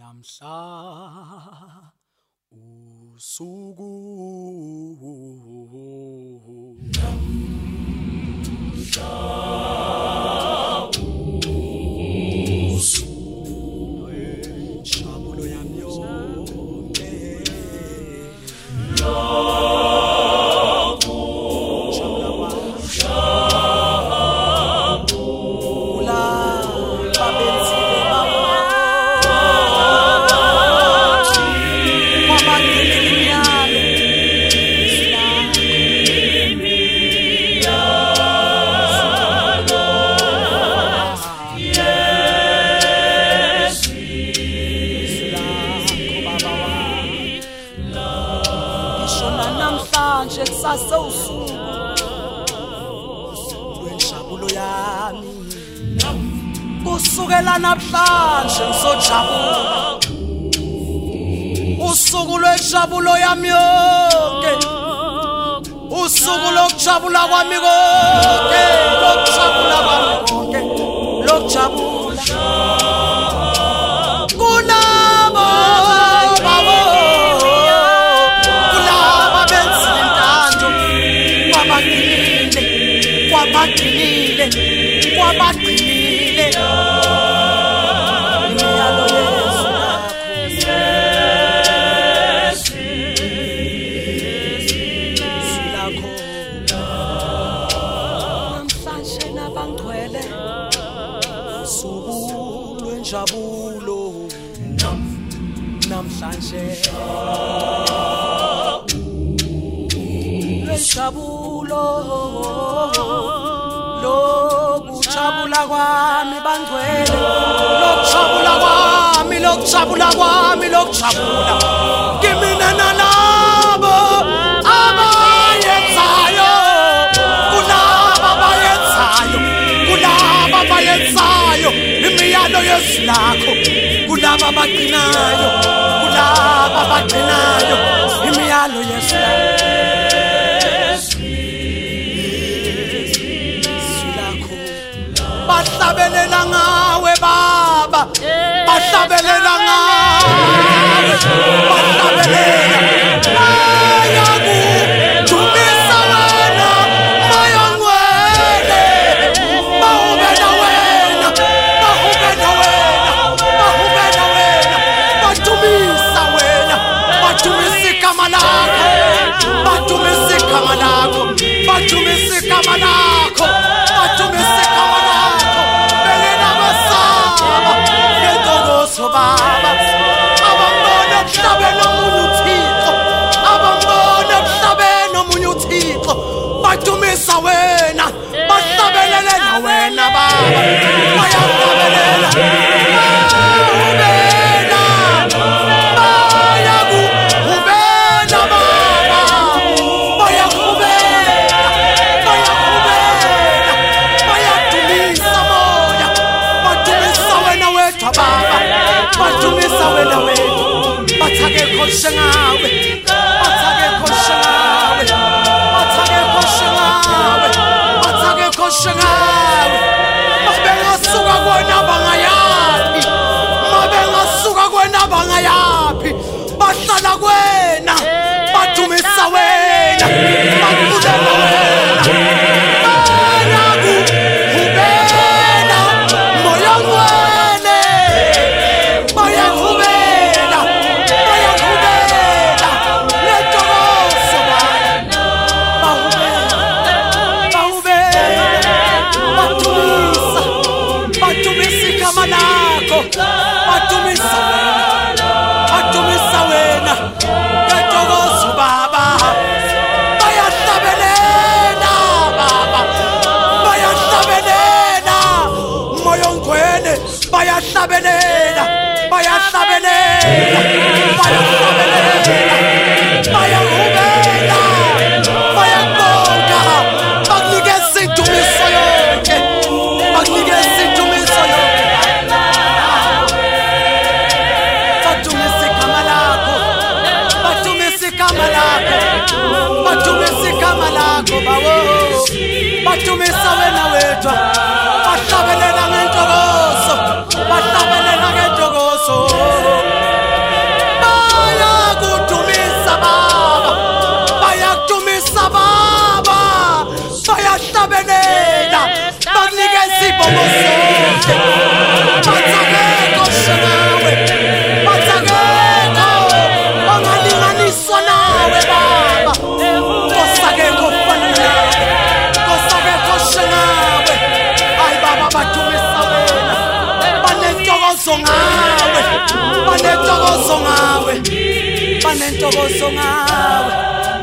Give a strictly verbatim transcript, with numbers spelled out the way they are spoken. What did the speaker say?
namhla usuku namhla usuku injabulo yami yonke namhlanje kusasewusuku lwenjabulo yami kusukela namhlanje ngizojabula usuku lwenjabulo yami yonke usuku lokujabula kwami konke lokujabula kwami konke lokujabula kulabo babo kwabaqinile kwabaqinile imiyalo Yesu lakho namhlanje nabangcwele usuku lwenjabulo namhlanje lwenjabulo lokujabula kwami bangcwele lokujabula kwami lokujabula kwami lokujabula kimina nalabo abayenzayo kulabo abayenzayo kulabo abayenzayo imiyalo Yesu lakho kulabo abaqinayo kulabo abaqinayo imiyalo Yesu lakho bahlabelela ngawe baba bahlabelela ngawe bahlabelela bayakudumisa wena bayangwele bahubela wena bahubela wena bahubela wena badumisa wena badumisa igama lakho badumisa igama lakho badumisa igama lakho badumisa igama lakho baba abambona emhlabeni omunye uThixo abambona emhlabeni omunye uThixo badumisa wena bahlabelele na wena baba bayahlabelela ubela bayakubela baba bayakubela bayakubela bayadumisa moya badumisa wena wethu baba badumisa wena wethu bathake khoshe ngawe bathake khoshe ngawe bathake khoshe ngawe bathake khoshe ngawe mabengasuka kwena bangayapi mabengasuka kwena bangayapi bahlala kwena badumisa wena bakulela wena badumisa wena badumisa wena ngetokozo baba bayahlabelela baba bayahlabelela moyo ngcwele bayahlabelela bayahlabelela bayahlabelela bayahubela bayabonga bakunikeza indumiso yonke bakunikeza indumiso yonke badumisa igama lakho bawo badumisa wena wethu bahlabelela ngentokozo bahlabelela ngentokozo banentokozo ngawe banentokozo ngawe